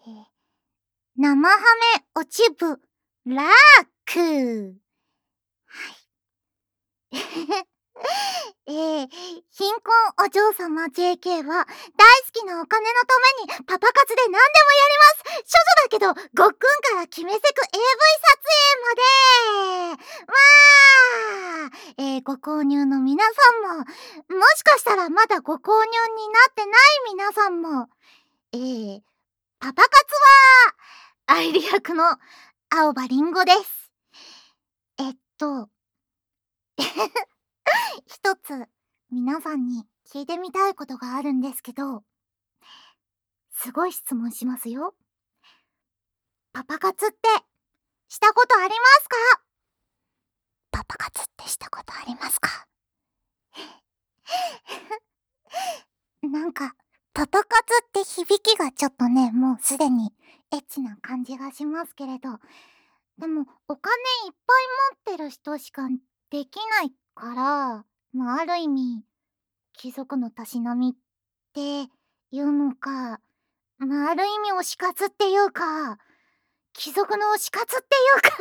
生ハメ落ち部ラーク。はい貧困お嬢様 JK は大好きなお金のためにパパ活で何でもやります。処女だけどごっくんから決めセク AV 撮影まで。わー、ご購入の皆さんも、もしかしたらまだご購入になってない皆さんも、パパ活は愛理役の青葉りんごです。一つ皆さんに聞いてみたいことがあるんですけど、すごい質問しますよ。パパ活ってしたことありますか？パパ活ってしたことありますか？なんか、パパ活って響きがちょっとね、もうすでにエッチな感じがしますけれど、でもお金いっぱい持ってる人しかできないから、ある意味、貴族のたしなみっていうのか、ある意味推し活っていうか、貴族の推し活っていうか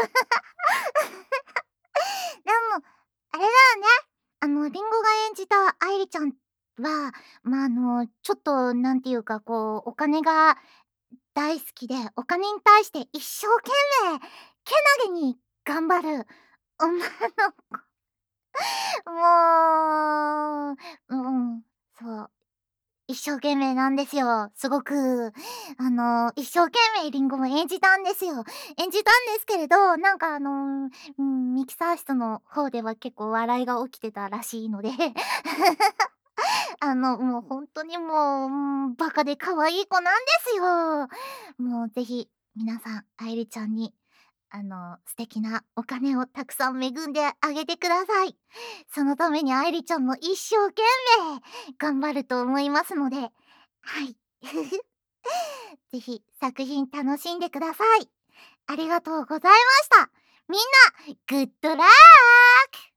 でも、あれだよね。リンゴが演じた愛理ちゃんは、ちょっとなんていうか、こう、お金が大好きで、お金に対して一生懸命、けなげに頑張る女のもう、そう。一生懸命なんですよ。すごく、一生懸命リンゴも演じたんですよ。演じたんですけれど、なんかミキサー室の方では結構笑いが起きてたらしいのでもうほんとにもう、バカで可愛い子なんですよ。もうぜひ、皆さん、愛理ちゃんに、素敵なお金をたくさん恵んであげてください。そのために愛理ちゃんも一生懸命頑張ると思いますので、はい。ぜひ作品楽しんでください。ありがとうございました。みんな、グッドラック！